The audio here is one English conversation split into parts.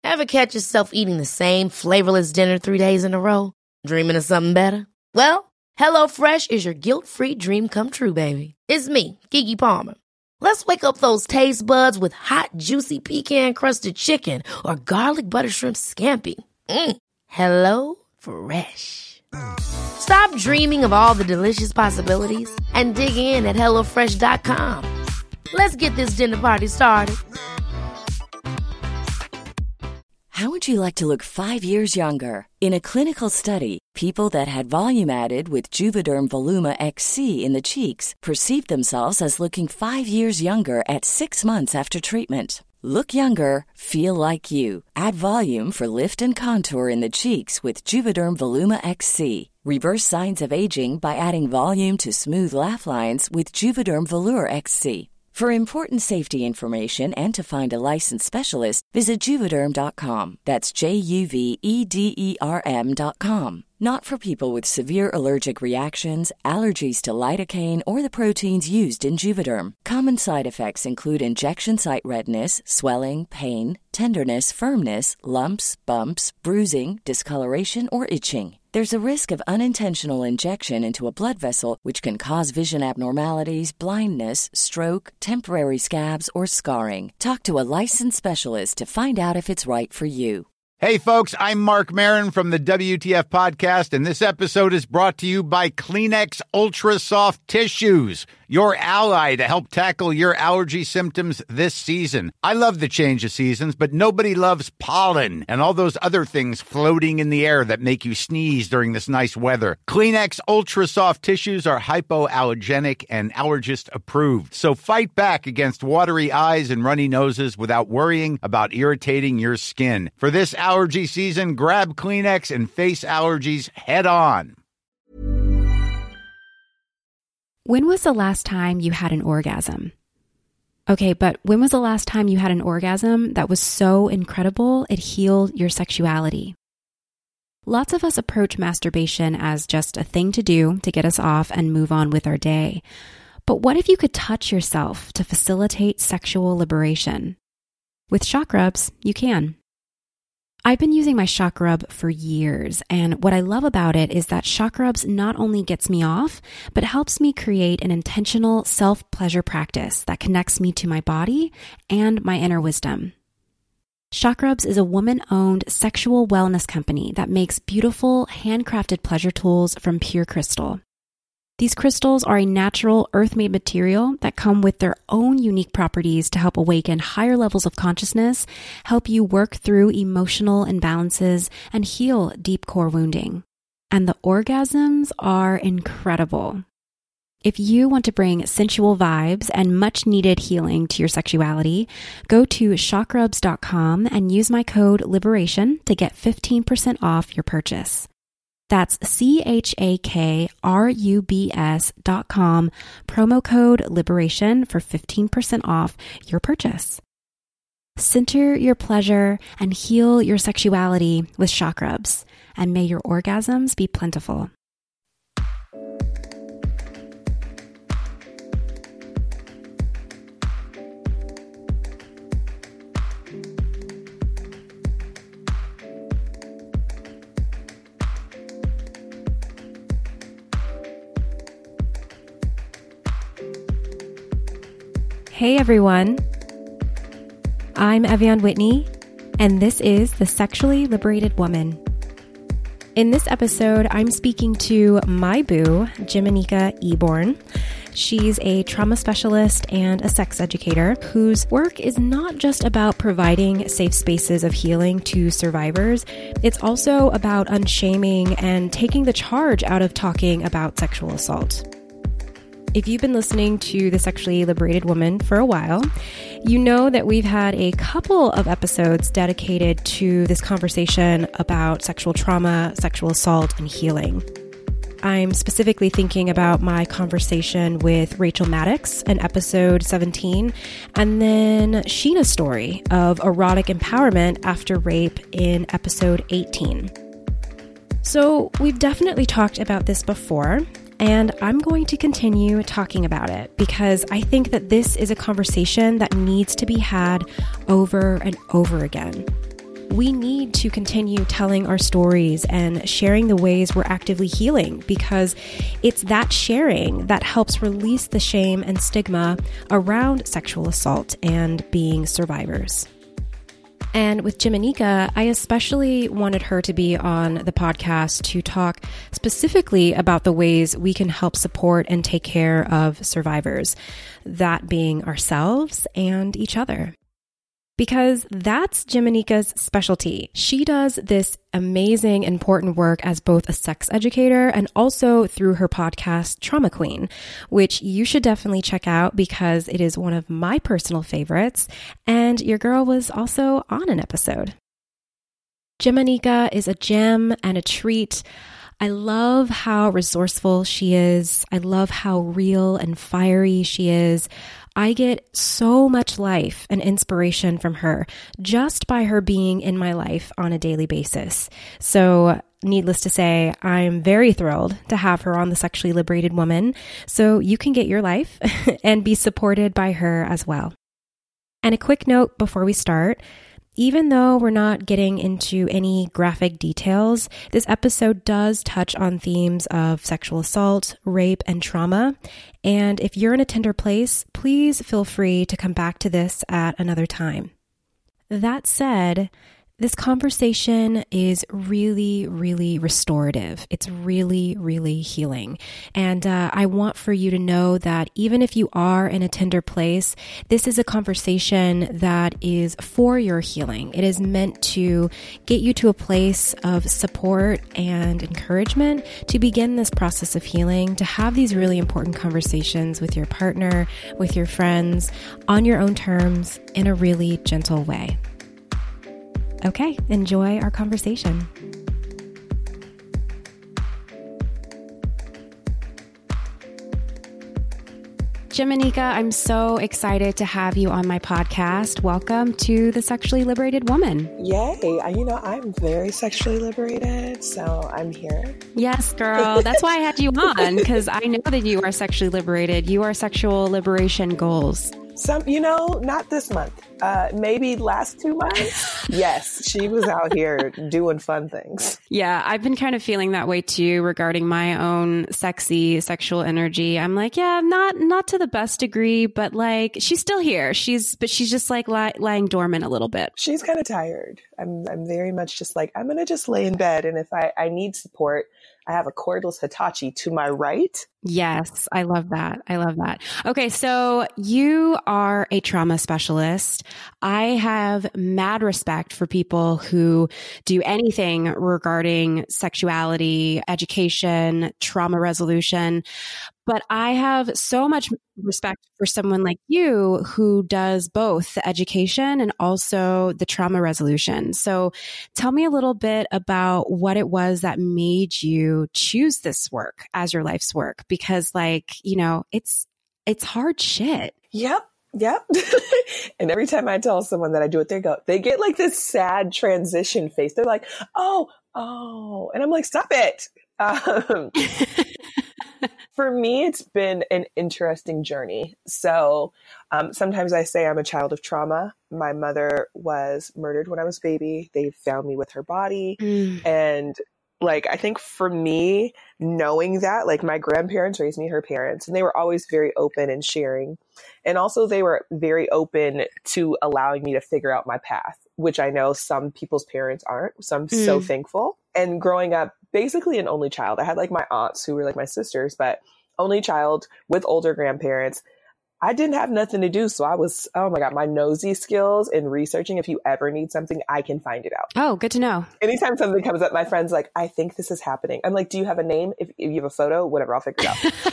Ever catch yourself eating the same flavorless dinner 3 days in a row? Dreaming of something better? Well, HelloFresh is your guilt-free dream come true, baby. It's me, Keke Palmer. Let's wake up those taste buds with hot, juicy pecan-crusted chicken or garlic butter shrimp scampi. Hello Fresh. Stop dreaming of all the delicious possibilities and dig in at HelloFresh.com. Let's get this dinner party started. How would you like to look 5 years younger? In a clinical study, people that had volume added with Juvederm Voluma XC in the cheeks perceived themselves as looking 5 years younger at 6 months after treatment. Look younger, feel like you. Add volume for lift and contour in the cheeks with Juvederm Voluma XC. Reverse signs of aging by adding volume to smooth laugh lines with Juvederm Volure XC. For important safety information and to find a licensed specialist, visit Juvederm.com. That's JUVEDERM.com. Not for people with severe allergic reactions, allergies to lidocaine, or the proteins used in Juvederm. Common side effects include injection site redness, swelling, pain, tenderness, firmness, lumps, bumps, bruising, discoloration, or itching. There's a risk of unintentional injection into a blood vessel, which can cause vision abnormalities, blindness, stroke, temporary scabs, or scarring. Talk to a licensed specialist to find out if it's right for you. Hey, folks, I'm Mark Maron from the WTF Podcast, and this episode is brought to you by Kleenex Ultra Soft Tissues, your ally to help tackle your allergy symptoms this season. I love the change of seasons, but nobody loves pollen and all those other things floating in the air that make you sneeze during this nice weather. Kleenex Ultra Soft Tissues are hypoallergenic and allergist approved, so fight back against watery eyes and runny noses without worrying about irritating your skin. For this allergy season, grab Kleenex and face allergies head on. When was the last time you had an orgasm? Okay, but when was the last time you had an orgasm that was so incredible it healed your sexuality? Lots of us approach masturbation as just a thing to do to get us off and move on with our day. But what if you could touch yourself to facilitate sexual liberation? With Shock Rubs, you can. I've been using my Shock Rub for years, and what I love about it is that Shock Rubs not only gets me off, but helps me create an intentional self-pleasure practice that connects me to my body and my inner wisdom. Shock Rubs is a woman-owned sexual wellness company that makes beautiful, handcrafted pleasure tools from pure crystal. These crystals are a natural, earth-made material that come with their own unique properties to help awaken higher levels of consciousness, help you work through emotional imbalances, and heal deep core wounding. And the orgasms are incredible. If you want to bring sensual vibes and much-needed healing to your sexuality, go to shockrubs.com and use my code LIBERATION to get 15% off your purchase. That's CHAKRUBS.com, promo code LIBERATION for 15% off your purchase. Center your pleasure and heal your sexuality with Shock Rubs, and may your orgasms be plentiful. Hey everyone, I'm Evian Whitney, and this is The Sexually Liberated Woman. In this episode, I'm speaking to my boo, Jimanika Eborn. She's a trauma specialist and a sex educator whose work is not just about providing safe spaces of healing to survivors. It's also about unshaming and taking the charge out of talking about sexual assault. If you've been listening to The Sexually Liberated Woman for a while, you know that we've had a couple of episodes dedicated to this conversation about sexual trauma, sexual assault, and healing. I'm specifically thinking about my conversation with Rachel Maddox in episode 17, and then Sheena's story of erotic empowerment after rape in episode 18. So we've definitely talked about this before, and I'm going to continue talking about it because I think that this is a conversation that needs to be had over and over again. we need to continue telling our stories and sharing the ways we're actively healing, because it's that sharing that helps release the shame and stigma around sexual assault and being survivors. And with Jimanika, I especially wanted her to be on the podcast to talk specifically about the ways we can help support and take care of survivors, that being ourselves and each other. Because that's Jimanika's specialty. She does this amazing, important work as both a sex educator and also through her podcast, Trauma Queen, which you should definitely check out because it is one of my personal favorites. And your girl was also on an episode. Jimanika is a gem and a treat. I love how resourceful she is. I love how real and fiery she is. I get so much life and inspiration from her just by her being in my life on a daily basis. So needless to say, I'm very thrilled to have her on The Sexually Liberated Woman, so you can get your life and be supported by her as well. And a quick note before we start. Even though we're not getting into any graphic details, this episode does touch on themes of sexual assault, rape, and trauma. And if you're in a tender place, please feel free to come back to this at another time. That said, this conversation is really, really restorative. It's really, really healing. And I want for you to know that even if you are in a tender place, this is a conversation that is for your healing. It is meant to get you to a place of support and encouragement to begin this process of healing, to have these really important conversations with your partner, with your friends, on your own terms, in a really gentle way. Okay, enjoy our conversation. Jimanika, I'm so excited to have you on my podcast. Welcome to The Sexually Liberated Woman. Yay. I'm very sexually liberated, so I'm here. Yes, girl. That's why I had you on, because I know that you are sexually liberated. You are sexual liberation goals. Not this month. Maybe last 2 months. Yes, she was out here doing fun things. Yeah, I've been kind of feeling that way too regarding my own sexy sexual energy. I'm like, yeah, not to the best degree, but like she's still here. She's just like lying dormant a little bit. She's kind of tired. I'm very much just like, I'm going to just lay in bed. And if I need support, I have a cordless Hitachi to my right. Yes, I love that. I love that. Okay, so you are a trauma specialist. I have mad respect for people who do anything regarding sexuality, education, trauma resolution. But I have so much respect for someone like you who does both the education and also the trauma resolution. So tell me a little bit about what it was that made you choose this work as your life's work, because it's hard shit. Yep. And every time I tell someone that I do it, they get like this sad transition face. They're like, oh. And I'm like, stop it. For me, it's been an interesting journey. So sometimes I say I'm a child of trauma. My mother was murdered when I was a baby. They found me with her body. And I think for me, knowing that, my grandparents raised me her parents, and they were always very open and sharing. And also they were very open to allowing me to figure out my path, which I know some people's parents aren't. So I'm so thankful. And growing up, basically an only child. I had my aunts who were like my sisters, but only child with older grandparents. I didn't have nothing to do. So I was, oh my God, my nosy skills in researching. If you ever need something, I can find it out. Oh, good to know. Anytime something comes up, my friend's like, I think this is happening. I'm like, do you have a name? If you have a photo, whatever, I'll figure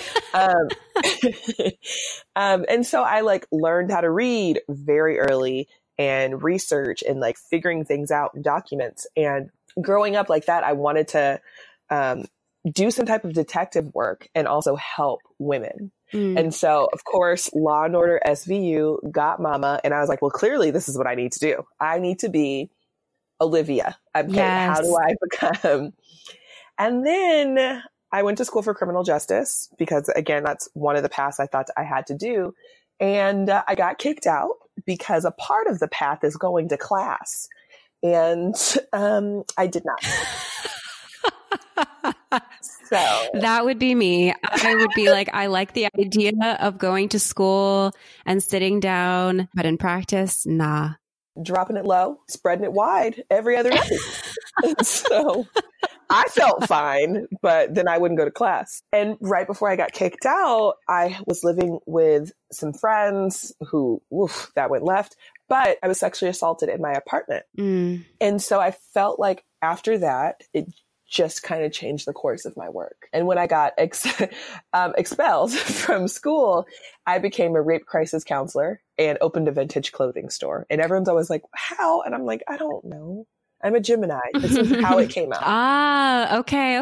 it out. And so I learned how to read very early and research and figuring things out in documents. And growing up like that, I wanted to do some type of detective work and also help women. And so, of course, Law and Order SVU got mama. And I was like, well, clearly this is what I need to do. I need to be Olivia. Okay, yes. How do I become? And then I went to school for criminal justice because, again, that's one of the paths I thought I had to do. And I got kicked out because a part of the path is going to class. And I did not. So that would be me. I would be like, I like the idea of going to school and sitting down, but in practice, nah. Dropping it low, spreading it wide every other day. So I felt fine, but then I wouldn't go to class. And right before I got kicked out, I was living with some friends who, that went left. But I was sexually assaulted in my apartment. And so I felt like after that, it just kind of changed the course of my work. And when I got expelled from school, I became a rape crisis counselor and opened a vintage clothing store. And everyone's always like, how? And I'm like, I don't know. I'm a Gemini. This is how it came out.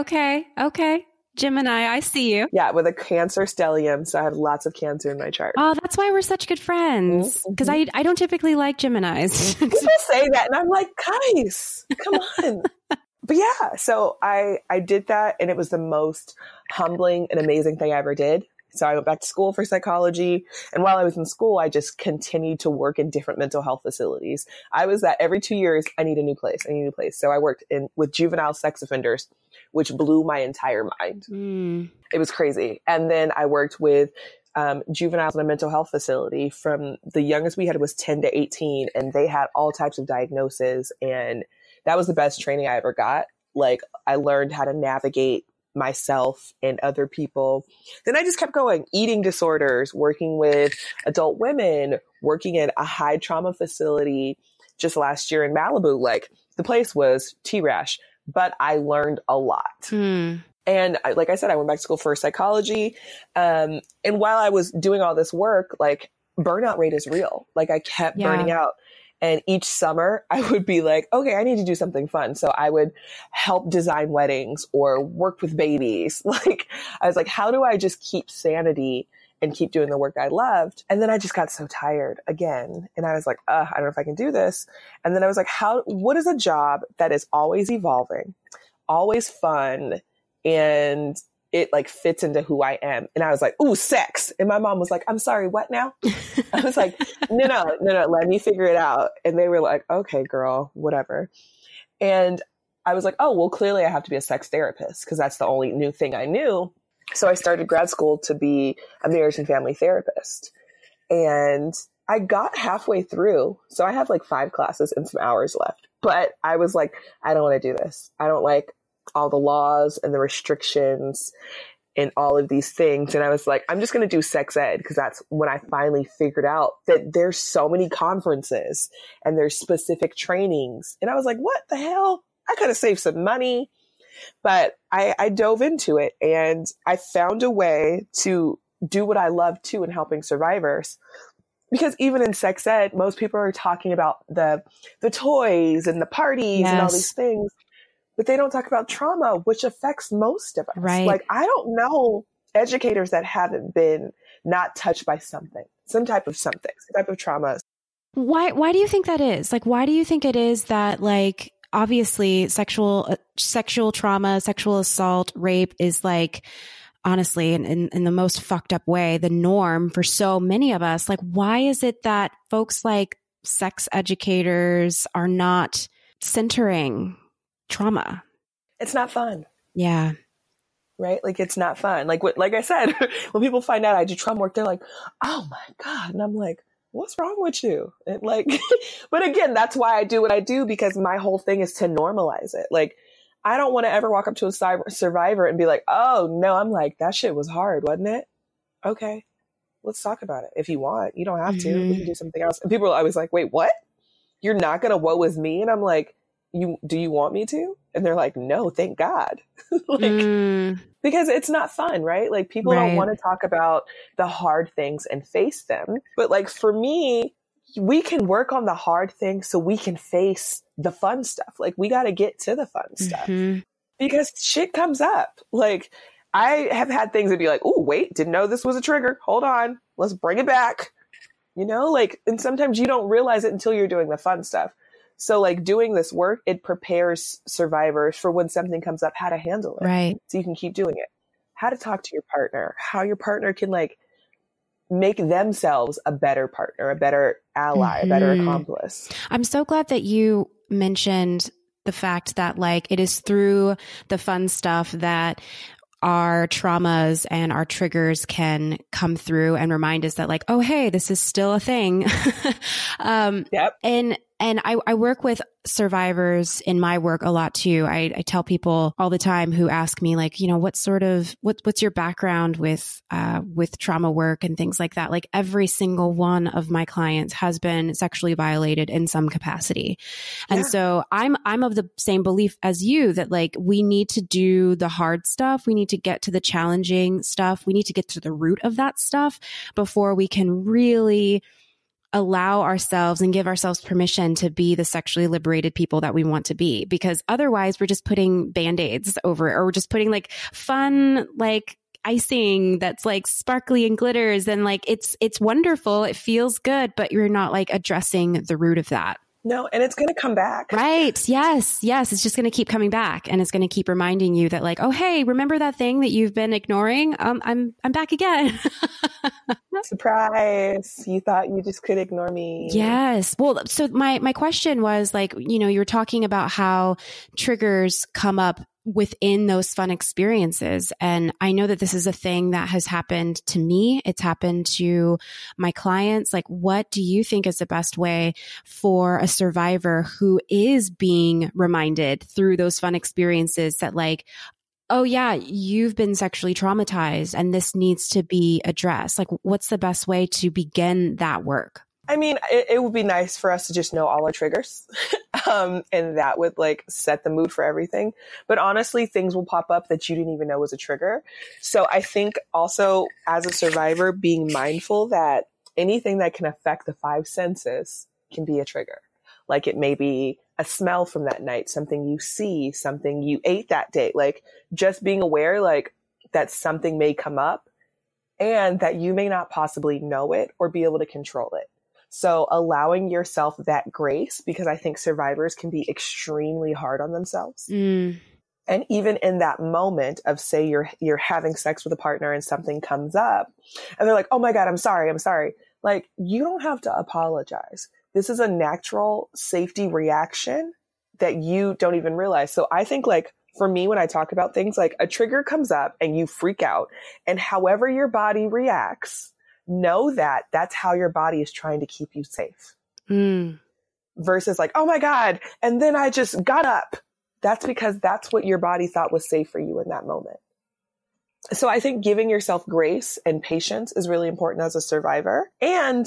Okay. Gemini, I see you. Yeah, with a Cancer stellium. So I have lots of Cancer in my chart. Oh, that's why we're such good friends. Because I don't typically like Geminis. People say that and I'm like, guys, come on. But yeah, so I did that and it was the most humbling and amazing thing I ever did. So I went back to school for psychology. And while I was in school, I just continued to work in different mental health facilities. I was that every 2 years, I need a new place. So I worked with juvenile sex offenders, which blew my entire mind. It was crazy. And then I worked with juveniles in a mental health facility. From the youngest we had was 10 to 18, and they had all types of diagnoses. And that was the best training I ever got. Like, I learned how to navigate myself and other people. Then I just kept going, eating disorders, working with adult women, working in a high trauma facility just last year in Malibu. Like, the place was T-Rash, but I learned a lot. And like I said, I went back to school for psychology. And while I was doing all this work, like, burnout rate is real. Like, I kept burning out. And each summer I would be like, okay, I need to do something fun. So I would help design weddings or work with babies. Like, I was like, how do I just keep sanity and keep doing the work I loved? And then I just got so tired again. And I was like, I don't know if I can do this. And then I was like, what is a job that is always evolving, always fun, and it like fits into who I am? And I was like, ooh, sex. And my mom was like, I'm sorry, what now? I was like, no, let me figure it out. And they were like, okay, girl, whatever. And I was like, oh, well, clearly I have to be a sex therapist because that's the only new thing I knew. So I started grad school to be a marriage and family therapist. And I got halfway through. So I have like 5 classes and some hours left. But I was like, I don't want to do this. I don't like all the laws and the restrictions and all of these things. And I was like, I'm just going to do sex ed, because that's when I finally figured out that there's so many conferences and there's specific trainings. And I was like, what the hell? I could have saved some money. But I dove into it and I found a way to do what I love too in helping survivors. Because even in sex ed, most people are talking about the toys and the parties and all these things. But they don't talk about trauma, which affects most of us. Right. Like, I don't know educators that haven't been not touched by some type of trauma. Why do you think that is? Like, why do you think it is that, like, obviously sexual trauma, sexual assault, rape is, like, honestly, in the most fucked up way, the norm for so many of us? Like, why is it that folks like sex educators are not centering trauma? It's not fun. Yeah. Right? Like, it's not fun. Like I said, when people find out I do trauma work, they're like, oh my God. And I'm like, what's wrong with you? And like, but again, that's why I do what I do, because my whole thing is to normalize it. Like, I don't want to ever walk up to a survivor and be like, oh no, I'm like, that shit was hard, wasn't it? Okay, let's talk about it. If you want, you don't have to. We can do something else. And people are always like, wait, what? You're not going to woe with me? And I'm like, do you want me to? And they're like, no, thank God. Because it's not fun, right? Like, people don't want to talk about the hard things and face them. But like, for me, we can work on the hard things so we can face the fun stuff. Like, we got to get to the fun stuff because shit comes up. Like, I have had things that be like, oh, wait, didn't know this was a trigger. Hold on. Let's bring it back. You know, like, and sometimes you don't realize it until you're doing the fun stuff. So like, doing this work, it prepares survivors for when something comes up, how to handle it. Right. So you can keep doing it. How to talk to your partner, how your partner can like make themselves a better partner, a better ally, a better accomplice. I'm so glad that you mentioned the fact that like it is through the fun stuff that our traumas and our triggers can come through and remind us that like, oh, hey, this is still a thing. Yep. And I work with survivors in my work a lot too. I tell people all the time who ask me like, you know, what's your background with trauma work and things like that? Like every single one of my clients has been sexually violated in some capacity. And so I'm of the same belief as you that like we need to do the hard stuff. We need to get to the challenging stuff. We need to get to the root of that stuff before we can really allow ourselves and give ourselves permission to be the sexually liberated people that we want to be. Because otherwise we're just putting band-aids over it, or we're just putting like fun, like icing that's like sparkly and glitters. And like, it's wonderful. It feels good, but you're not like addressing the root of that. No, and it's going to come back. Right. Yes. It's just going to keep coming back, and it's going to keep reminding you that like, oh, hey, remember that thing that you've been ignoring? I'm back again. Surprise. You thought you just could ignore me. Yes. Well, so my question was like, you know, you're talking about how triggers come up within those fun experiences. And I know that this is a thing that has happened to me. It's happened to my clients. Like, what do you think is the best way for a survivor who is being reminded through those fun experiences that like, oh yeah, you've been sexually traumatized and this needs to be addressed? Like, what's the best way to begin that work? I mean, it would be nice for us to just know all our triggers. And that would like set the mood for everything. But honestly, things will pop up that you didn't even know was a trigger. So I think also as a survivor, being mindful that anything that can affect the five senses can be a trigger. Like it may be a smell from that night, something you see, something you ate that day. Like just being aware, like that something may come up and that you may not possibly know it or be able to control it. So allowing yourself that grace, because I think survivors can be extremely hard on themselves. And even in that moment of, say, you're having sex with a partner and something comes up and they're like, oh my God, I'm sorry. Like, you don't have to apologize. This is a natural safety reaction that you don't even realize. So I think like for me, when I talk about things, like a trigger comes up and you freak out, and however your body reacts, know that that's how your body is trying to keep you safe. Versus like, oh my God, and then I just got up. That's because that's what your body thought was safe for you in that moment. So I think giving yourself grace and patience is really important as a survivor. And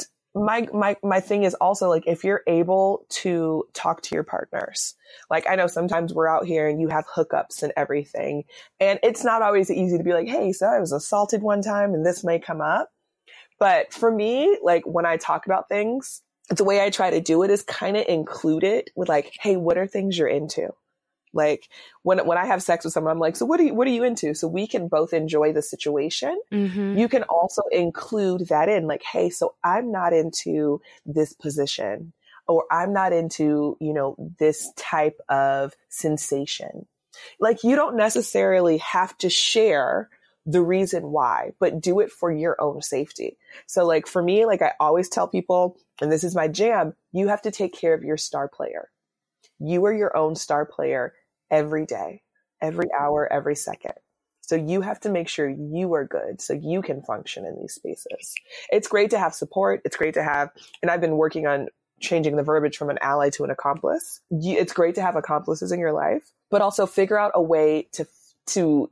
my thing is also like, if you're able to talk to your partners, like I know sometimes we're out here and you have hookups and everything, and it's not always easy to be like, hey, so I was assaulted one time and this may come up. But for me, like when I talk about things, the way I try to do it is kind of include it with like, hey, what are things you're into? Like when I have sex with someone, I'm like, so what are you into? So we can both enjoy the situation. You can also include that in like, hey, so I'm not into this position, or I'm not into, you know, this type of sensation. Like you don't necessarily have to share the reason why, but do it for your own safety. So like for me, like I always tell people, and this is my jam, you have to take care of your star player. You are your own star player every day, every hour, every second. So you have to make sure you are good so you can function in these spaces. It's great to have support. It's great to have, and I've been working on changing the verbiage from an ally to an accomplice. It's great to have accomplices in your life, but also figure out a way to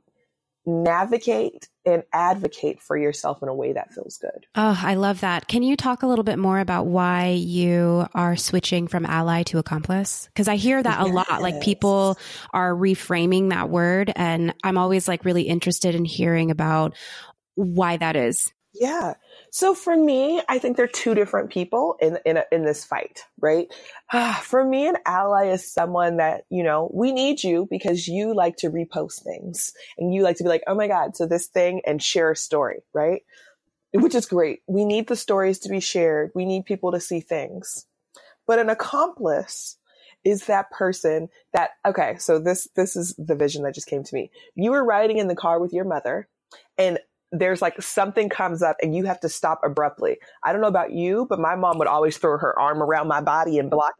navigate and advocate for yourself in a way that feels good. Oh, I love that. Can you talk a little bit more about why you are switching from ally to accomplice? Because I hear that a lot, like people are reframing that word, and I'm always like really interested in hearing about why that is. Yeah. So for me, I think they're two different people in this fight, right? For me, an ally is someone that, you know, we need you because you like to repost things and you like to be like, oh my God, so this thing, and share a story, right? Which is great. We need the stories to be shared. We need people to see things. But an accomplice is that person that, okay, so this is the vision that just came to me. You were riding in the car with your mother and there's like something comes up and you have to stop abruptly. I don't know about you, but my mom would always throw her arm around my body and block it.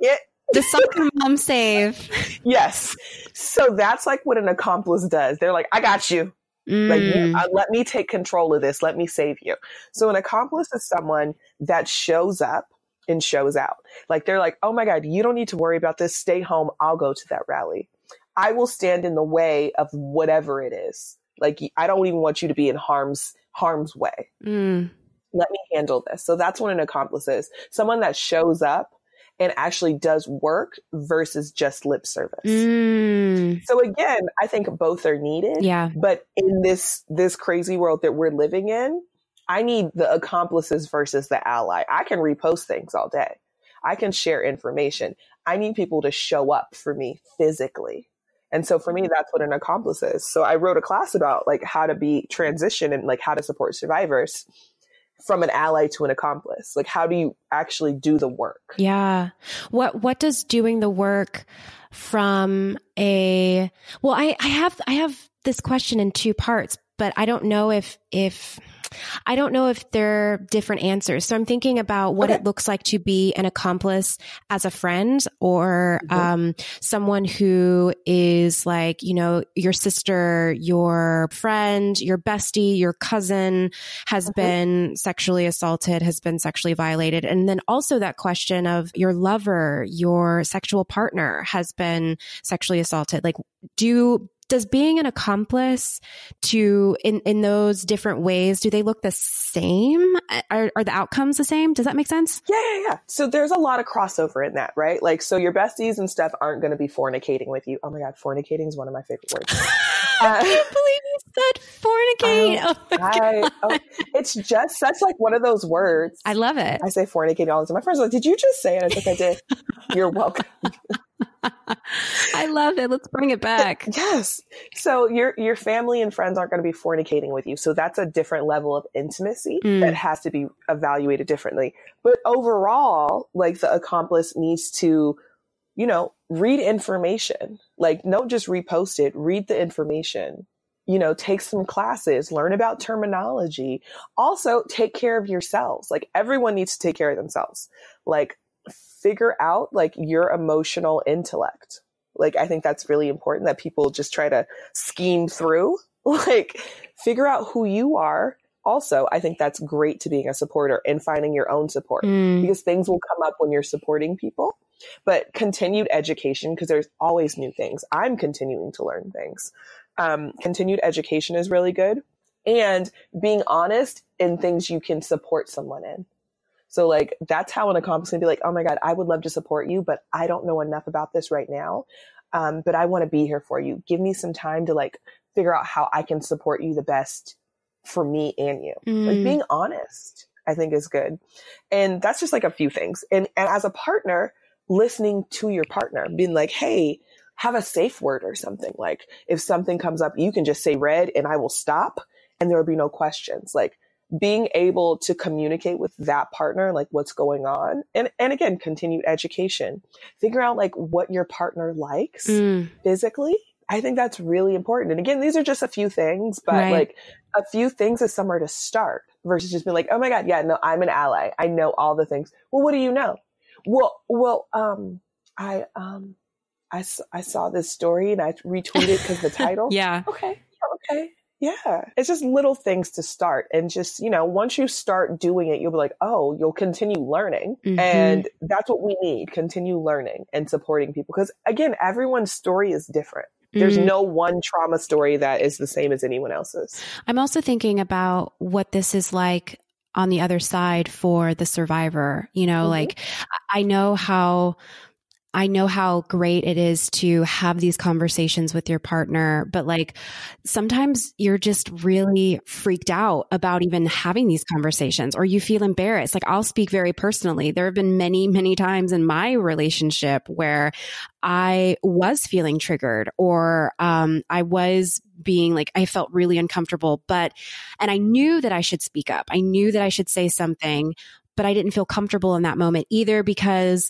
The soccer mom save. Yes. So that's like what an accomplice does. They're like, I got you. Like, let me take control of this. Let me save you. So an accomplice is someone that shows up and shows out. Like, they're like, oh my God, you don't need to worry about this. Stay home. I'll go to that rally. I will stand in the way of whatever it is. Like, I don't even want you to be in harm's way. Let me handle this. So that's what an accomplice is. Someone that shows up and actually does work versus just lip service. So again, I think both are needed. Yeah. But in this crazy world that we're living in, I need the accomplices versus the ally. I can repost things all day. I can share information. I need people to show up for me physically. And so for me, that's what an accomplice is. So I wrote a class about like how to be transition and like how to support survivors from an ally to an accomplice. Like, how do you actually do the work? Yeah. What does doing the work from I have this question in two parts, but I don't know if they're different answers. So I'm thinking about what it looks like to be an accomplice as a friend or someone who is like, you know, your sister, your friend, your bestie, your cousin has been sexually assaulted, has been sexually violated. And then also that question of your lover, your sexual partner has been sexually assaulted. Like, does being an accomplice in those different ways, do they look the same? Are the outcomes the same? Does that make sense? Yeah. So there's a lot of crossover in that, right? Like, so your besties and stuff aren't going to be fornicating with you. Oh my God, fornicating is one of my favorite words. I can't believe you said fornicate. Oh my God. It's just such like one of those words. I love it. I say fornicating all the time. My friends are like, did you just say it? I think I did. You're welcome. I love it. Let's bring it back. Yes. So your family and friends aren't going to be fornicating with you. So that's a different level of intimacy that has to be evaluated differently. But overall, like, the accomplice needs to, you know, read information. Like, don't just repost it, read the information, you know, take some classes, learn about terminology. Also, take care of yourselves. Like, everyone needs to take care of themselves. Like, figure out like your emotional intellect. Like, I think that's really important that people just try to scheme through, like, figure out who you are. Also, I think that's great to being a supporter and finding your own support because things will come up when you're supporting people. But continued education, because there's always new things. I'm continuing to learn things. Continued education is really good. And being honest in things you can support someone in. So like, that's how an accomplice can be like, oh my God, I would love to support you, but I don't know enough about this right now. But I want to be here for you. Give me some time to like figure out how I can support you the best for me and you. Like, being honest, I think, is good. And that's just like a few things. And as a partner, listening to your partner, being like, hey, have a safe word or something. Like, if something comes up, you can just say red and I will stop and there will be no questions. Like, being able to communicate with that partner, like what's going on. And again, continued education, figure out like what your partner likes physically. I think that's really important. And again, these are just a few things, but like a few things is somewhere to start versus just being like, oh my God, yeah, no, I'm an ally. I know all the things. Well, what do you know? Well, I saw this story and I retweeted because the title. Yeah. Okay. Yeah. It's just little things to start. And just, you know, once you start doing it, you'll be like, oh, you'll continue learning. And that's what we need. Continue learning and supporting people. Because again, everyone's story is different. There's no one trauma story that is the same as anyone else's. I'm also thinking about what this is like on the other side for the survivor. You know, like, I know how great it is to have these conversations with your partner, but like, sometimes you're just really freaked out about even having these conversations, or you feel embarrassed. Like, I'll speak very personally. There have been many, many times in my relationship where I was feeling triggered, or I was being like, I felt really uncomfortable, and I knew that I should speak up. I knew that I should say something, but I didn't feel comfortable in that moment either, because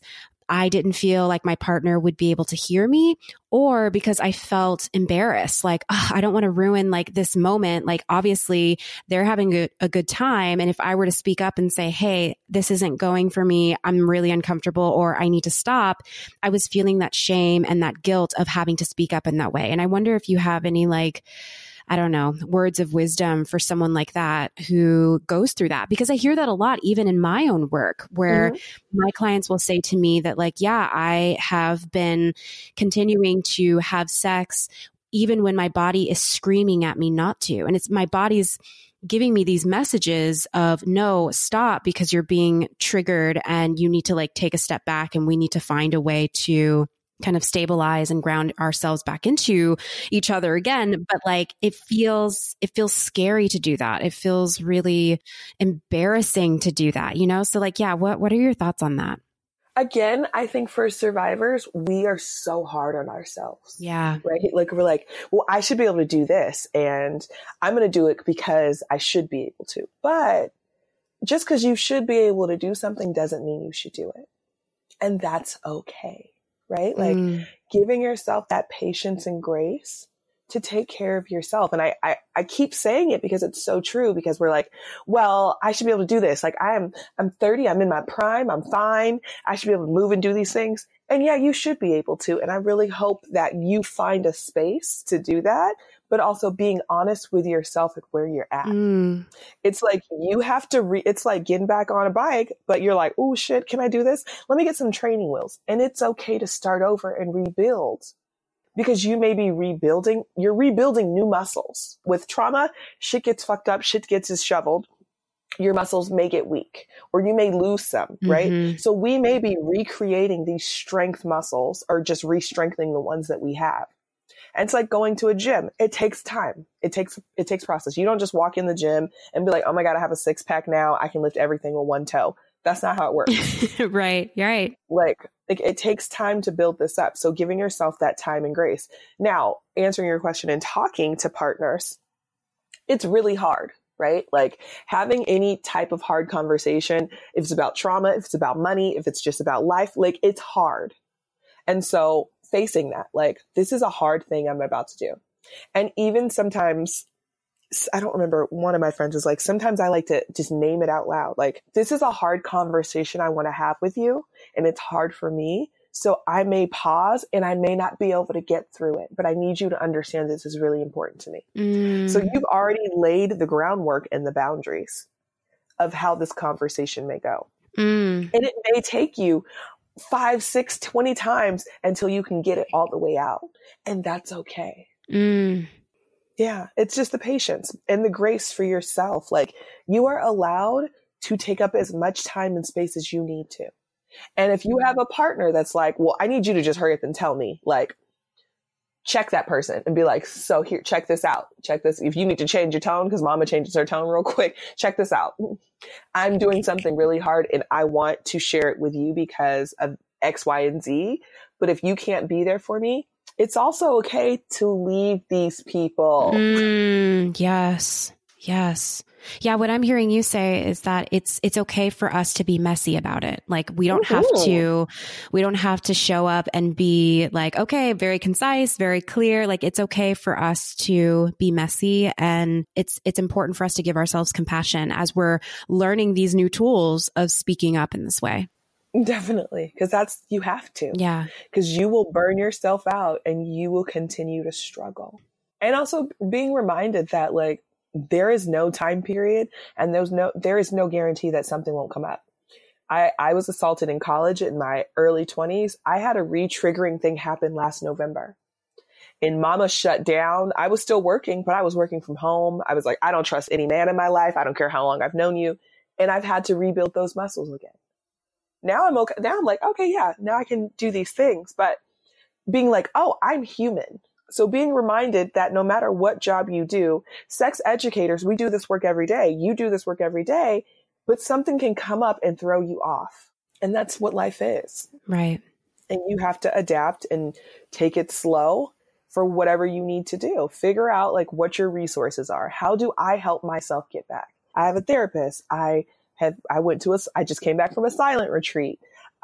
I didn't feel like my partner would be able to hear me, or because I felt embarrassed. Like, oh, I don't want to ruin like this moment. Like, obviously they're having a good time. And if I were to speak up and say, hey, this isn't going for me, I'm really uncomfortable, or I need to stop, I was feeling that shame and that guilt of having to speak up in that way. And I wonder if you have any like, I don't know, words of wisdom for someone like that who goes through that. Because I hear that a lot, even in my own work, where my clients will say to me that like, yeah, I have been continuing to have sex even when my body is screaming at me not to. And it's my body's giving me these messages of no, stop, because you're being triggered and you need to like take a step back, and we need to find a way to kind of stabilize and ground ourselves back into each other again. But like, it feels scary to do that. It feels really embarrassing to do that, you know? So like, yeah, what are your thoughts on that? Again, I think for survivors, we are so hard on ourselves. Yeah. Right? Like, we're like, well, I should be able to do this, and I'm going to do it because I should be able to. But just because you should be able to do something doesn't mean you should do it. And that's okay. Right? Like giving yourself that patience and grace to take care of yourself. And I keep saying it because it's so true, because we're like, well, I should be able to do this. Like I'm 30, I'm in my prime, I'm fine. I should be able to move and do these things. And yeah, you should be able to. And I really hope that you find a space to do that, but also being honest with yourself at where you're at. It's like you have to, it's like getting back on a bike, but you're like, oh shit, can I do this? Let me get some training wheels. And it's okay to start over and rebuild, because you may be you're rebuilding new muscles. With trauma, shit gets fucked up, shit gets disheveled. Your muscles may get weak, or you may lose some, right? So we may be recreating these strength muscles, or just re-strengthening the ones that we have. And it's like going to a gym. It takes time. It takes process. You don't just walk in the gym and be like, oh my God, I have a 6-pack now. I can lift everything with one toe. That's not how it works. Right. You're right. Like it takes time to build this up. So giving yourself that time and grace. Now, answering your question and talking to partners, it's really hard, right? Like having any type of hard conversation, if it's about trauma, if it's about money, if it's just about life, like it's hard. And so facing that, like, this is a hard thing I'm about to do. And even sometimes, I don't remember, one of my friends was like, sometimes I like to just name it out loud. Like, this is a hard conversation I want to have with you, and it's hard for me. So I may pause and I may not be able to get through it, but I need you to understand this is really important to me. So you've already laid the groundwork and the boundaries of how this conversation may go. And it may take you 5, 6, 20 times until you can get it all the way out. And that's okay. Yeah. It's just the patience and the grace for yourself. Like, you are allowed to take up as much time and space as you need to. And if you have a partner that's like, well, I need you to just hurry up and tell me, like, check that person and be like, so here, check this out. Check this. If you need to change your tone, because mama changes her tone real quick, check this out. I'm doing something really hard and I want to share it with you because of X, Y, and Z. But if you can't be there for me, it's also okay to leave these people. Yes. Yes. Yeah. What I'm hearing you say is that it's okay for us to be messy about it. Like, we don't have to show up and be like, okay, very concise, very clear. Like, it's okay for us to be messy. And it's important for us to give ourselves compassion as we're learning these new tools of speaking up in this way. Definitely. Because you have to. Yeah. Because you will burn yourself out and you will continue to struggle. And also being reminded that, like, there is no time period and there is no guarantee that something won't come up. I was assaulted in college in my early 20s. I had a re-triggering thing happen last November. And mama shut down. I was still working, but I was working from home. I was like, I don't trust any man in my life. I don't care how long I've known you. And I've had to rebuild those muscles again. Now I'm okay. Now I'm like, okay, yeah, now I can do these things. But being like, oh, I'm human. So being reminded that no matter what job you do, sex educators, we do this work every day. You do this work every day, but something can come up and throw you off. And that's what life is. Right. And you have to adapt and take it slow for whatever you need to do. Figure out like what your resources are. How do I help myself get back? I have a therapist. I just came back from a silent retreat.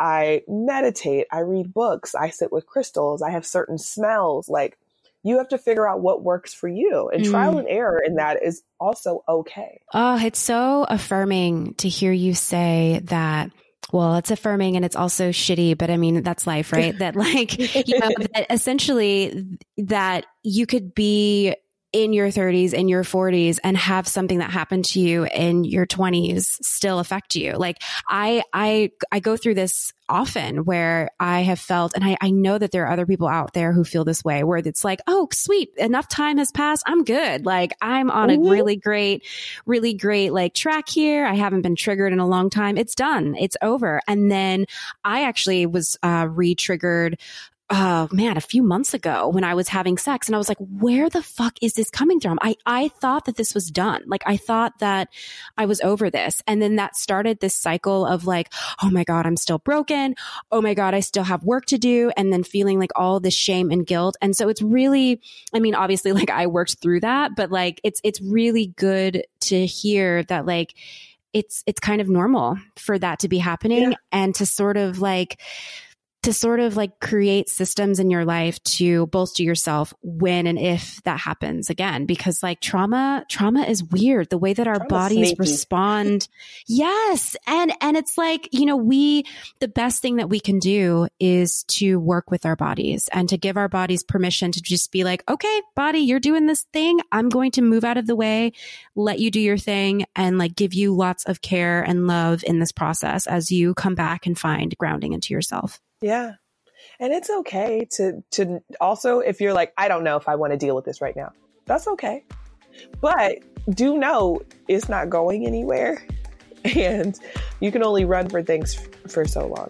I meditate, I read books, I sit with crystals, I have certain smells. Like, you have to figure out what works for you, and trial and error in that is also okay. Oh, it's so affirming to hear you say that. Well, it's affirming and it's also shitty, but I mean, that's life, right? That like, you know, that essentially that you could be in your 30s and your 40s and have something that happened to you in your 20s still affect you. Like I go through this often where I have felt, and I know that there are other people out there who feel this way, where it's like, oh, sweet, enough time has passed, I'm good. Like I'm on a really great like track here. I haven't been triggered in a long time. It's done. It's over. And then I actually was re-triggered oh man, a few months ago when I was having sex, and I was like, where the fuck is this coming from? I thought that this was done. Like I thought that I was over this. And then that started this cycle of like, oh my God, I'm still broken. Oh my God, I still have work to do. And then feeling like all this shame and guilt. And so it's really, I mean, obviously like I worked through that, but like it's really good to hear that like it's kind of normal for that to be happening and to sort of like create systems in your life to bolster yourself when and if that happens again. Because like trauma is weird. The way that our bodies sneaky. Respond. Yes. And it's like, you know, the best thing that we can do is to work with our bodies and to give our bodies permission to just be like, okay, body, you're doing this thing. I'm going to move out of the way, let you do your thing, and like give you lots of care and love in this process as you come back and find grounding into yourself. Yeah. And it's okay to also, if you're like, I don't know if I want to deal with this right now, that's okay. But do know it's not going anywhere, and you can only run for things for so long.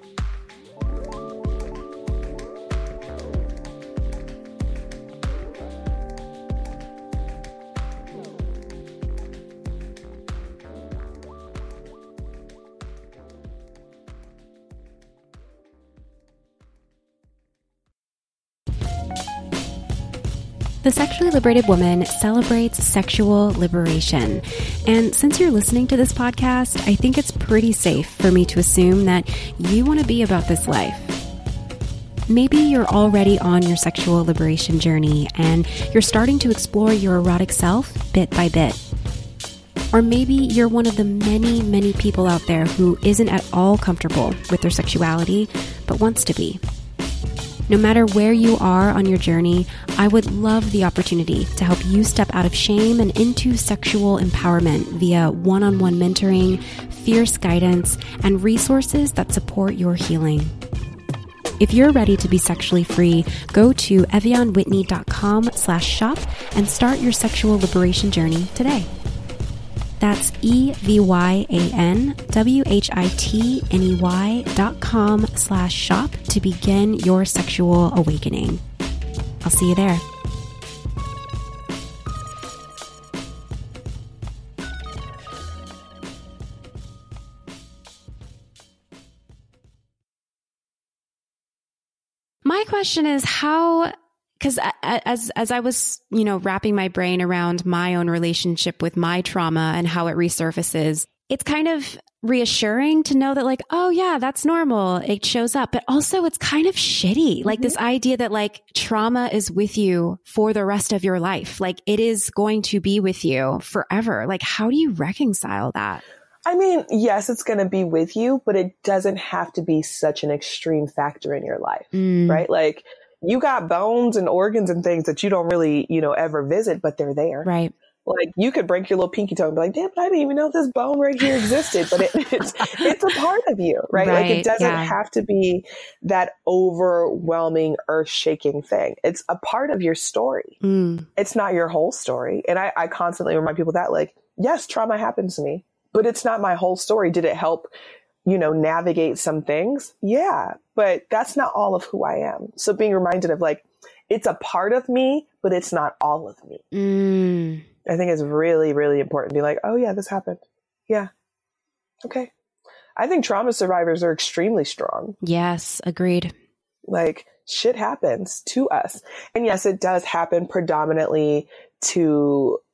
The Sexually Liberated Woman celebrates sexual liberation. And since you're listening to this podcast, I think it's pretty safe for me to assume that you want to be about this life. Maybe you're already on your sexual liberation journey and you're starting to explore your erotic self bit by bit. Or maybe you're one of the many, many people out there who isn't at all comfortable with their sexuality, but wants to be. No matter where you are on your journey, I would love the opportunity to help you step out of shame and into sexual empowerment via one-on-one mentoring, fierce guidance, and resources that support your healing. If you're ready to be sexually free, go to evyanwhitney.com/shop and start your sexual liberation journey today. That's EVYANWHITNEY.com/shop to begin your sexual awakening. I'll see you there. My question is how, because as I was, you know, wrapping my brain around my own relationship with my trauma and how it resurfaces, it's kind of reassuring to know that like, oh yeah, that's normal. It shows up, but also it's kind of shitty. Like this idea that like trauma is with you for the rest of your life. Like it is going to be with you forever. Like how do you reconcile that? I mean, yes, it's going to be with you, but it doesn't have to be such an extreme factor in your life, right? Like you got bones and organs and things that you don't really, you know, ever visit, but they're there. Right. Like you could break your little pinky toe and be like, damn, I didn't even know this bone right here existed, but it's a part of you, right? Like it doesn't have to be that overwhelming, earth shaking thing. It's a part of your story. It's not your whole story. And I constantly remind people that like, yes, trauma happens to me, but it's not my whole story. Did it help, you know, navigate some things? Yeah, but that's not all of who I am. So being reminded of like, it's a part of me, but it's not all of me. I think it's really, really important to be like, oh yeah, this happened. Yeah. Okay. I think trauma survivors are extremely strong. Yes, agreed. Like shit happens to us. And yes, it does happen predominantly to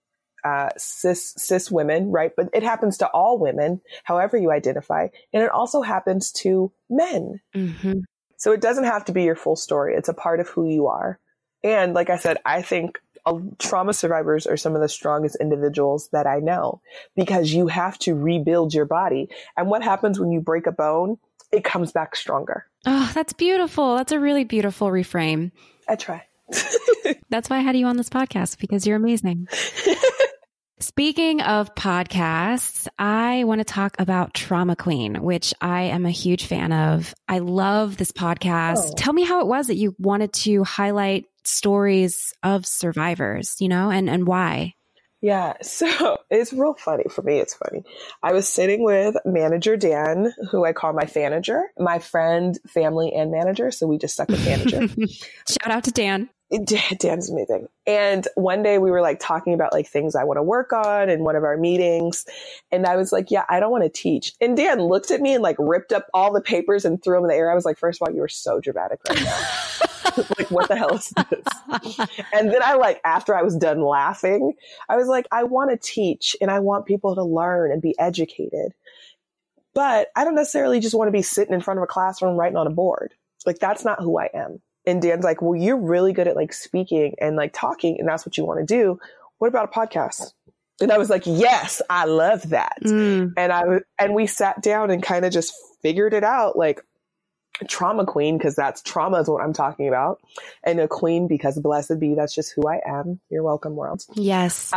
cis women, right? But it happens to all women, however you identify. And it also happens to men. Mm-hmm. So it doesn't have to be your full story. It's a part of who you are. And like I said, I think trauma survivors are some of the strongest individuals that I know, because you have to rebuild your body. And what happens when you break a bone? It comes back stronger. Oh, that's beautiful. That's a really beautiful reframe. I try. That's why I had you on this podcast, because you're amazing. Speaking of podcasts, I want to talk about Trauma Queen, which I am a huge fan of. I love this podcast. Oh. Tell me how it was that you wanted to highlight stories of survivors, and why. Yeah, so it's real funny. For me, it's funny. I was sitting with manager Dan, who I call my fanager, my friend, family, and manager. So we just stuck with manager. Shout out to Dan. Dan's amazing. And one day we were like talking about like things I want to work on in one of our meetings. And I was like, yeah, I don't want to teach. And Dan looked at me and like ripped up all the papers and threw them in the air. I was like, first of all, you were so dramatic right now. Like, what the hell is this? And then after I was done laughing, I was like, I want to teach and I want people to learn and be educated. But I don't necessarily just want to be sitting in front of a classroom writing on a board. Like, that's not who I am. And Dan's like, well, you're really good at like speaking and like talking, and that's what you want to do. What about a podcast? And I was like, yes, I love that. And we sat down and kind of just figured it out, like Trauma Queen, because that's trauma is what I'm talking about. And a queen because blessed be, that's just who I am. You're welcome, world. Yes.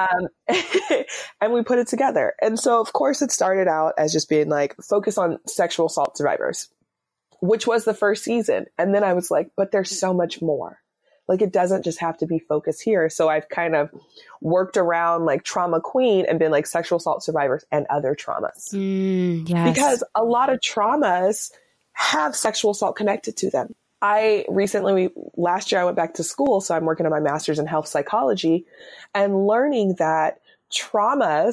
And we put it together. And so, of course, it started out as just being like, focus on sexual assault survivors, which was the first season. And then I was like, but there's so much more. Like, it doesn't just have to be focused here. So I've kind of worked around like Trauma Queen and been like sexual assault survivors and other traumas. Yes. Because a lot of traumas have sexual assault connected to them. Last year I went back to school. So I'm working on my master's in health psychology and learning that trauma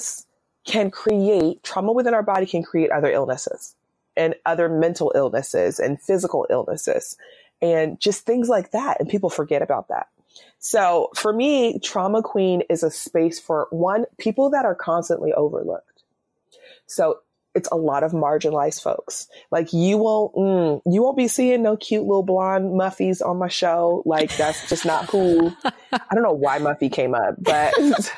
within our body can create other illnesses and other mental illnesses and physical illnesses and just things like that. And people forget about that. So for me, Trauma Queen is a space for people that are constantly overlooked. So it's a lot of marginalized folks. Like, you won't be seeing no cute little blonde Muffies on my show. Like, that's just not who. I don't know why Muffy came up, but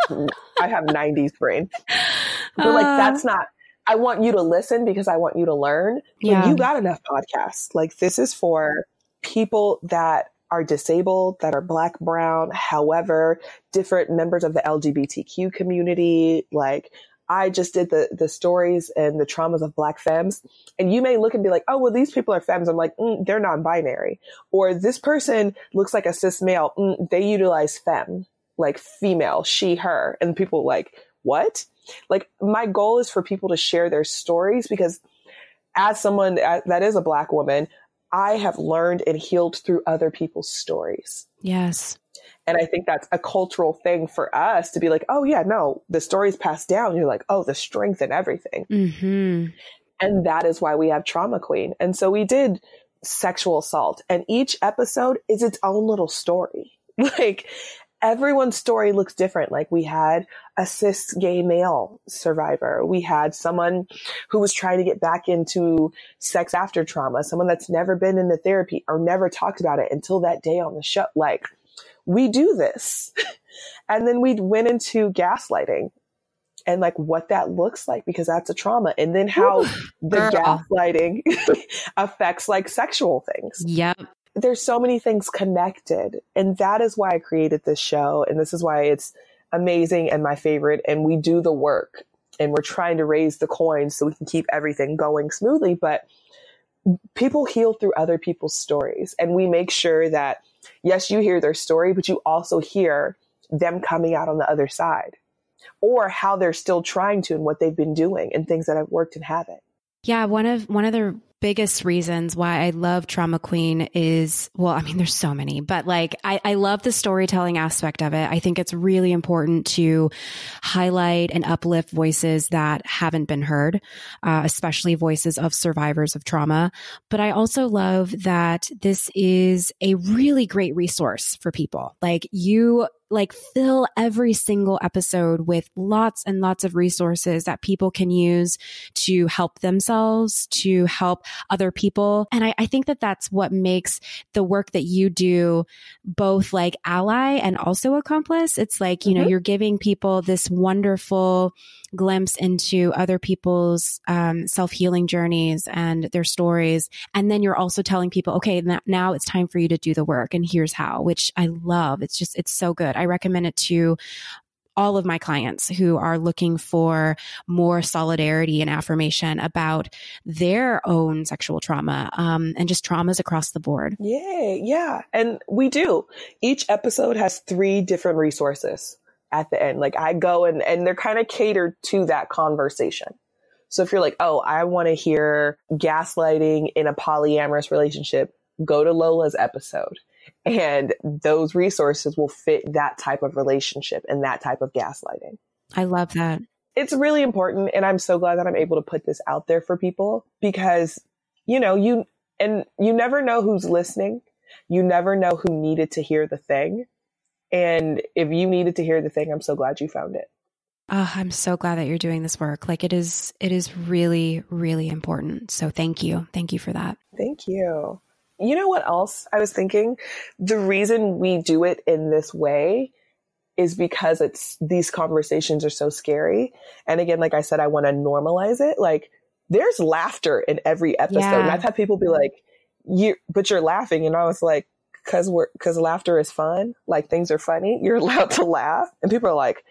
I have 90s brain. But like, that's not. I want you to listen because I want you to learn. Yeah. You got enough podcasts. Like, this is for people that are disabled, that are Black, brown, however, different members of the LGBTQ community. Like, I just did the stories and the traumas of Black femmes. And you may look and be like, oh, well, these people are femmes. I'm like, they're non-binary. Or this person looks like a cis male. They utilize femme, like female, she, her. And people like, what? Like, my goal is for people to share their stories, because as someone that is a Black woman, I have learned and healed through other people's stories. Yes. And I think that's a cultural thing for us to be like, oh yeah, no, the story's passed down. You're like, oh, the strength and everything. Mm-hmm. And that is why we have Trauma Queen. And so we did sexual assault, and each episode is its own little story. Like, everyone's story looks different. Like, we had a cis gay male survivor. We had someone who was trying to get back into sex after trauma, someone that's never been into therapy or never talked about it until that day on the show. Like, we do this. And then we to into gaslighting and like what that looks like, because that's a trauma. And then how gaslighting affects like sexual things. Yep. There's so many things connected. And that is why I created this show. And this is why it's amazing and my favorite. And we do the work and we're trying to raise the coins so we can keep everything going smoothly. But people heal through other people's stories. And we make sure that, yes, you hear their story, but you also hear them coming out on the other side, or how they're still trying to and what they've been doing and things that have worked and haven't. Yeah. One of the biggest reasons why I love Trauma Queen is, well, I mean, there's so many, but like, I love the storytelling aspect of it. I think it's really important to highlight and uplift voices that haven't been heard, especially voices of survivors of trauma. But I also love that this is a really great resource for people. Like you fill every single episode with lots and lots of resources that people can use to help themselves, to help other people. And I think that that's what makes the work that you do both like ally and also accomplice. It's like, you know, you're giving people this wonderful glimpse into other people's self-healing journeys and their stories. And then you're also telling people, okay, now it's time for you to do the work. And here's how, which I love. It's so good. I recommend it to all of my clients who are looking for more solidarity and affirmation about their own sexual trauma and just traumas across the board. Yeah. And we do. Each episode has 3 different resources at the end. Like I go and they're kind of catered to that conversation. So if you're like, oh, I want to hear gaslighting in a polyamorous relationship, go to Lola's episode. And those resources will fit that type of relationship and that type of gaslighting. I love that. It's really important. And I'm so glad that I'm able to put this out there for people because, you know, you never know who's listening. You never know who needed to hear the thing. And if you needed to hear the thing, I'm so glad you found it. Oh, I'm so glad that you're doing this work. Like it is really, really important. So thank you. Thank you for that. Thank you. You know what else I was thinking? The reason we do it in this way is because these conversations are so scary. And again, like I said, I want to normalize it. Like there's laughter in every episode. Yeah. And I've had people be like, but you're laughing. And I was like, cause laughter is fun. Like things are funny. You're allowed to laugh. And people are like,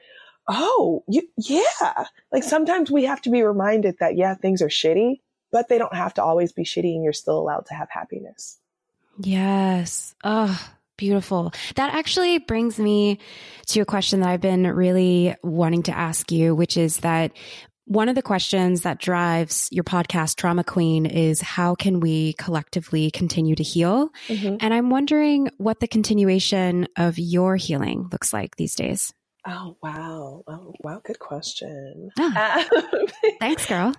oh, yeah. Like sometimes we have to be reminded that, yeah, things are shitty, but they don't have to always be shitty and you're still allowed to have happiness. Yes. Oh, beautiful. That actually brings me to a question that I've been really wanting to ask you, which is that one of the questions that drives your podcast, Trauma Queen, is how can we collectively continue to heal? Mm-hmm. And I'm wondering what the continuation of your healing looks like these days. Oh, wow. Oh, wow. Good question. Oh. Thanks, girl.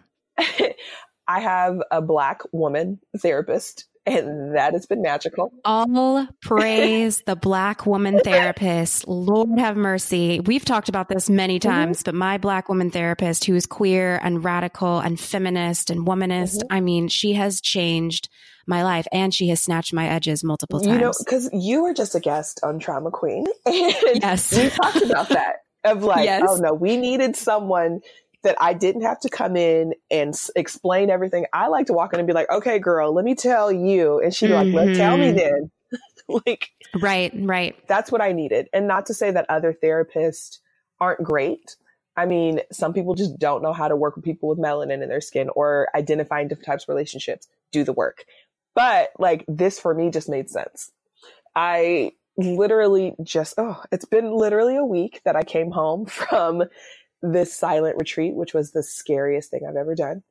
I have a Black woman therapist, and that has been magical. All praise the Black woman therapist. Lord have mercy. We've talked about this many times, but my Black woman therapist, who is queer and radical and feminist and womanist, I mean, she has changed my life and she has snatched my edges multiple times. You know, because you were just a guest on Trauma Queen. And yes. We talked about that of like, oh no, we needed someone that I didn't have to come in and explain everything. I like to walk in and be like, okay, girl, let me tell you. And she'd be like, well, tell me then. Like, right. That's what I needed. And not to say that other therapists aren't great. I mean, some people just don't know how to work with people with melanin in their skin or identifying different types of relationships, do the work. But like this for me just made sense. I literally it's been literally a week that I came home from this silent retreat, which was the scariest thing I've ever done.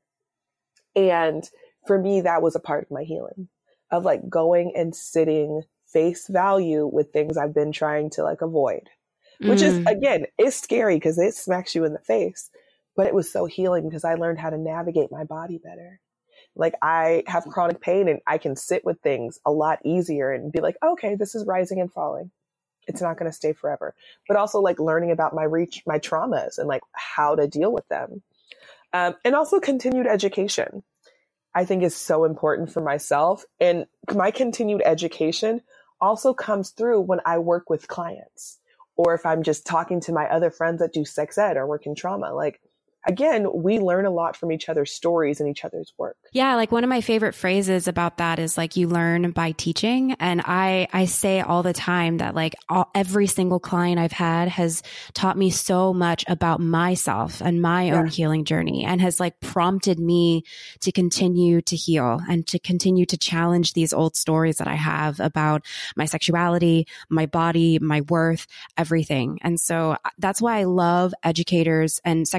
And for me, that was a part of my healing of like going and sitting face value with things I've been trying to like avoid, which is, again, it's scary because it smacks you in the face, but it was so healing because I learned how to navigate my body better. Like I have chronic pain and I can sit with things a lot easier and be like, okay, this is rising and falling. It's not going to stay forever, but also like learning about my traumas and like how to deal with them. And also continued education, I think is so important for myself. And my continued education also comes through when I work with clients or if I'm just talking to my other friends that do sex ed or work in trauma. Like, again, we learn a lot from each other's stories and each other's work. Yeah. Like one of my favorite phrases about that is like, you learn by teaching. And I say all the time that like every single client I've had has taught me so much about myself and my own healing journey and has like prompted me to continue to heal and to continue to challenge these old stories that I have about my sexuality, my body, my worth, everything. And so that's why I love educators and sexuality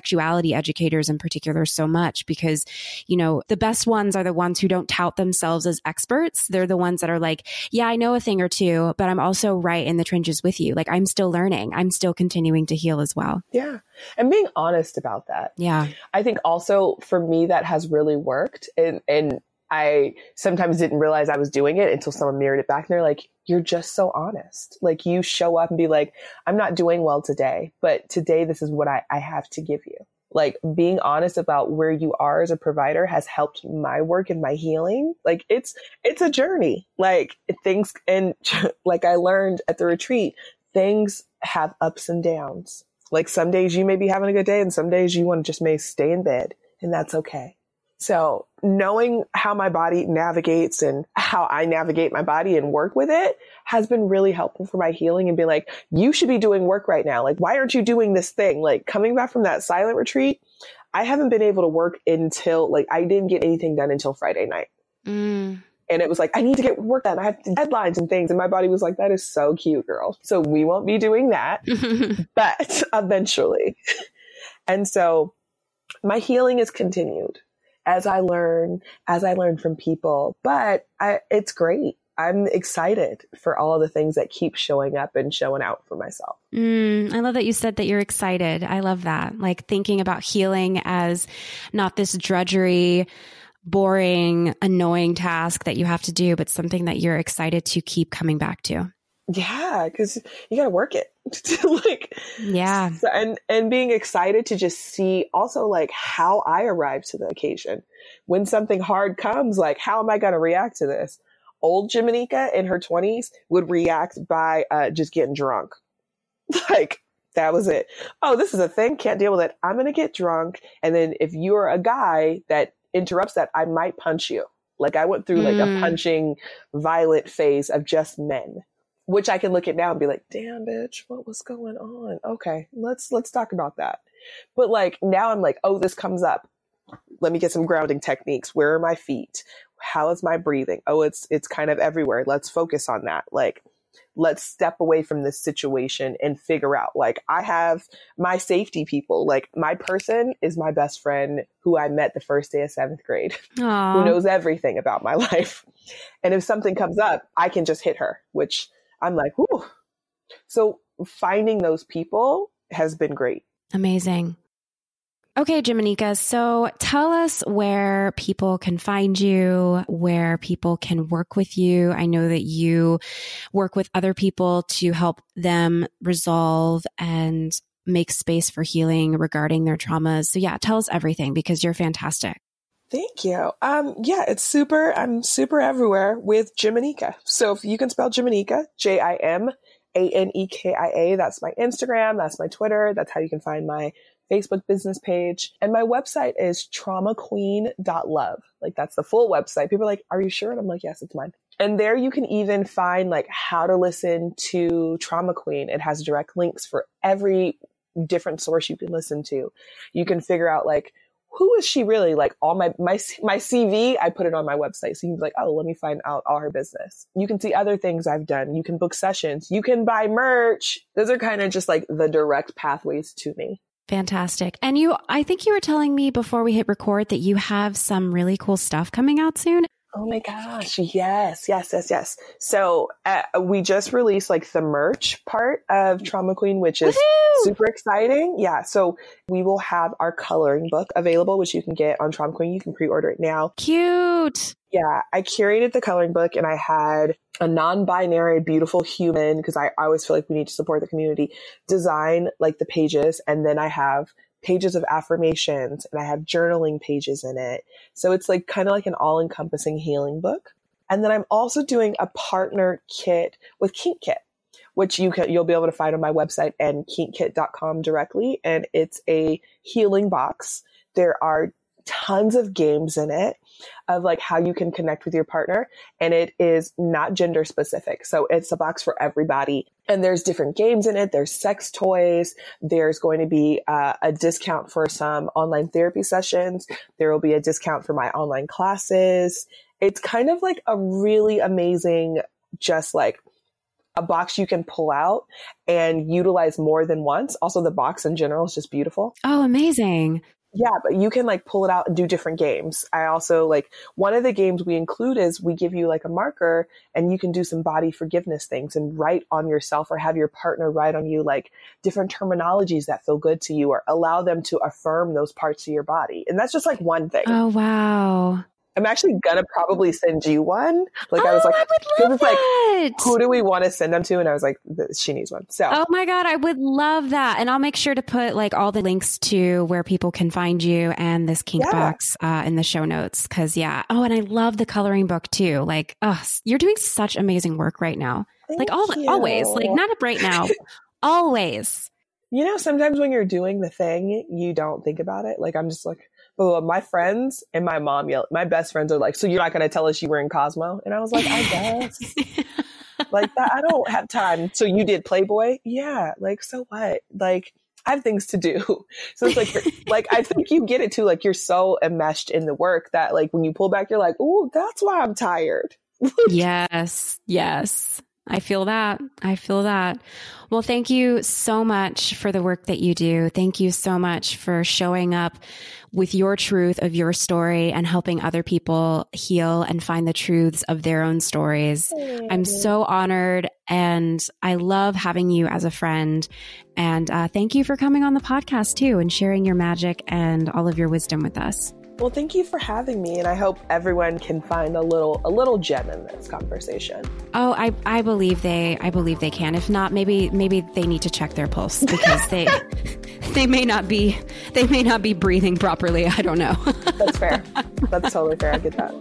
sexuality educators in particular so much because, you know, the best ones are the ones who don't tout themselves as experts. They're the ones that are like, yeah, I know a thing or two, but I'm also right in the trenches with you. Like, I'm still learning. I'm still continuing to heal as well. Yeah. And being honest about that. Yeah. I think also for me, that has really worked. And I sometimes didn't realize I was doing it until someone mirrored it back and they're like, you're just so honest. Like, you show up and be like, I'm not doing well today, but today this is what I have to give you. Like, being honest about where you are as a provider has helped my work and my healing. Like, it's a journey. Like, things, and like I learned at the retreat, things have ups and downs. Like, some days you may be having a good day and some days you want to just may stay in bed, and that's okay. So knowing how my body navigates and how I navigate my body and work with it has been really helpful for my healing, and be like, you should be doing work right now. Like, why aren't you doing this thing? Like, coming back from that silent retreat, I haven't been able to work until, like, I didn't get anything done until Friday night. And it was like, I need to get work done. I have deadlines and things. And my body was like, that is so cute, girl. So we won't be doing that, but eventually. And so my healing is continued as I learn from people, but it's great. I'm excited for all of the things that keep showing up and showing out for myself. I love that you said that you're excited. I love that. Like, thinking about healing as not this drudgery, boring, annoying task that you have to do, but something that you're excited to keep coming back to. Yeah, because you got to work it. Like, yeah. So, and being excited to just see also, like, how I arrive to the occasion. When something hard comes, like, how am I going to react to this? Old Jiminica in her 20s would react by just getting drunk. Like, that was it. Oh, this is a thing. Can't deal with it. I'm going to get drunk. And then if you're a guy that interrupts that, I might punch you. Like, I went through like a punching violent phase of just men, which I can look at now and be like, damn, bitch, what was going on? Okay, let's talk about that. But like, now I'm like, oh, this comes up. Let me get some grounding techniques. Where are my feet? How is my breathing? Oh, it's kind of everywhere. Let's focus on that. Like, let's step away from this situation and figure out, like, I have my safety people. Like, my person is my best friend who I met the first day of 7th grade, Aww. who knows everything about my life. And if something comes up, I can just hit her, which I'm like, whoo. So finding those people has been great. Amazing. Okay, Jiminica, so tell us where people can find you, where people can work with you. I know that you work with other people to help them resolve and make space for healing regarding their traumas. So yeah, tell us everything, because you're fantastic. Thank you. Yeah, I'm super everywhere with Jiminica. So if you can spell Jiminica, Jimanekia, that's my Instagram, that's my Twitter, that's how you can find my Facebook business page. And my website is traumaqueen.love. Like, that's the full website. People are like, are you sure? And I'm like, yes, it's mine. And there you can even find like how to listen to Trauma Queen. It has direct links for every different source you can listen to. You can figure out like, who is she really? Like, all my CV, I put it on my website. So you can be like, oh, let me find out all her business. You can see other things I've done. You can book sessions. You can buy merch. Those are kind of just like the direct pathways to me. Fantastic. And I think you were telling me before we hit record that you have some really cool stuff coming out soon. Oh my gosh. Yes. So we just released like the merch part of Trauma Queen, which is super exciting. Yeah. So we will have our coloring book available, which you can get on Trauma Queen. You can pre-order it now. Cute. Yeah. I curated the coloring book and I had a non-binary beautiful human, because I always feel like we need to support the community, design like the pages. And then I have pages of affirmations and I have journaling pages in it. So it's like kind of like an all-encompassing healing book. And then I'm also doing a partner kit with Kink Kit, which you'll be able to find on my website and kinkkit.com directly. And it's a healing box. There are tons of games in it of like how you can connect with your partner, and it is not gender specific. So it's a box for everybody. And there's different games in it. There's sex toys. There's going to be a discount for some online therapy sessions. There will be a discount for my online classes. It's kind of like a really amazing, just like a box you can pull out and utilize more than once. Also, the box in general is just beautiful. Oh, amazing. Yeah, but you can like pull it out and do different games. I also like one of the games we include is we give you like a marker and you can do some body forgiveness things and write on yourself or have your partner write on you like different terminologies that feel good to you or allow them to affirm those parts of your body. And that's just like one thing. Oh, wow. I'm actually gonna probably send you one. Like I was like, it's like, who do we want to send them to? And I was like, she needs one. So, oh my God, I would love that. And I'll make sure to put like all the links to where people can find you and this kink box in the show notes. Cause yeah. Oh, and I love the coloring book too. Like, oh, you're doing such amazing work right now. Thank you. Always, like not right now, always. You know, sometimes when you're doing the thing, you don't think about it. Like I'm just like, oh, my friends and my mom yell. My best friends are like, so you're not going to tell us you were in Cosmo? And I was like, I guess. Like that, I don't have time. So you did Playboy? Yeah. Like, so what? Like, I have things to do. So it's like I think you get it too. Like, you're so enmeshed in the work that like when you pull back, you're like, oh, that's why I'm tired. Yes. I feel that. Well, thank you so much for the work that you do. Thank you so much for showing up with your truth of your story and helping other people heal and find the truths of their own stories. I'm so honored and I love having you as a friend. And thank you for coming on the podcast too and sharing your magic and all of your wisdom with us. Well, thank you for having me, and I hope everyone can find a little gem in this conversation. Oh, I believe they can. If not, maybe they need to check their pulse because they may not be breathing properly. I don't know. That's fair. That's totally fair. I get that.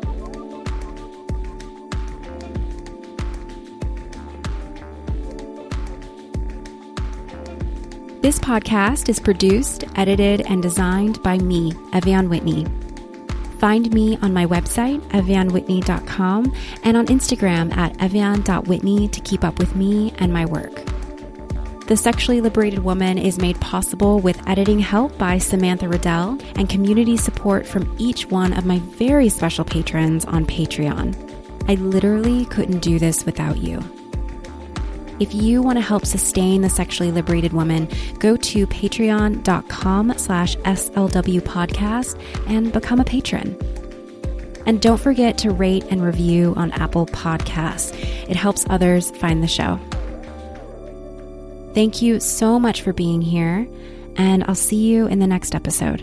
This podcast is produced, edited, and designed by me, Evian Whitney. Find me on my website, evianwhitney.com, and on Instagram at evian.whitney to keep up with me and my work. The Sexually Liberated Woman is made possible with editing help by Samantha Riddell and community support from each one of my very special patrons on Patreon. I literally couldn't do this without you. If you want to help sustain the Sexually Liberated Woman, go to patreon.com/SLW podcast and become a patron. And don't forget to rate and review on Apple Podcasts. It helps others find the show. Thank you so much for being here, and I'll see you in the next episode.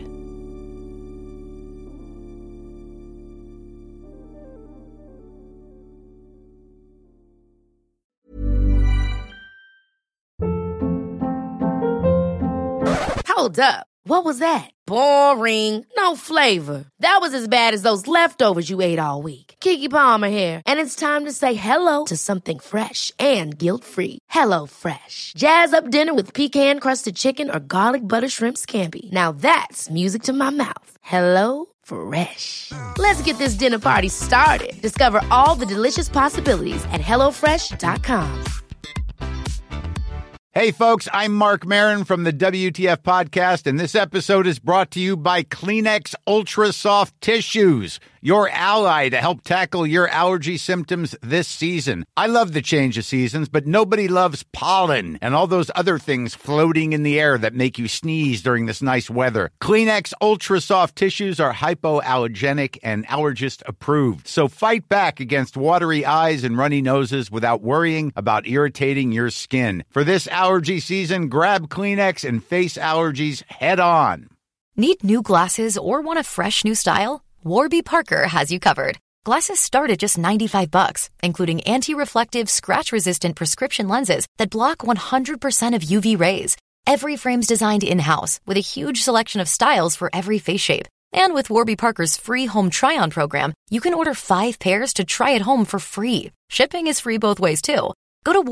Hold up. What was that? Boring. No flavor. That was as bad as those leftovers you ate all week. Keke Palmer here, and it's time to say hello to something fresh and guilt-free. Hello Fresh. Jazz up dinner with pecan-crusted chicken or garlic butter shrimp scampi. Now that's music to my mouth. Hello Fresh. Let's get this dinner party started. Discover all the delicious possibilities at HelloFresh.com. Hey, folks, I'm Mark Maron from the WTF Podcast, and this episode is brought to you by Kleenex Ultra Soft Tissues, your ally to help tackle your allergy symptoms this season. I love the change of seasons, but nobody loves pollen and all those other things floating in the air that make you sneeze during this nice weather. Kleenex Ultra Soft Tissues are hypoallergenic and allergist approved, so fight back against watery eyes and runny noses without worrying about irritating your skin. For this allergy season, grab Kleenex and face allergies head on. Need new glasses or want a fresh new style? Warby Parker has you covered. Glasses start at just $95, including anti-reflective, scratch-resistant prescription lenses that block 100% of UV rays. Every frame's designed in-house with a huge selection of styles for every face shape. And with Warby Parker's free home try-on program, you can order 5 pairs to try at home for free. Shipping is free both ways, too. Go to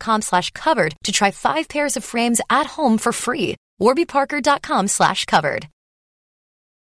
warbyparker.com/covered to try 5 pairs of frames at home for free. warbyparker.com/covered.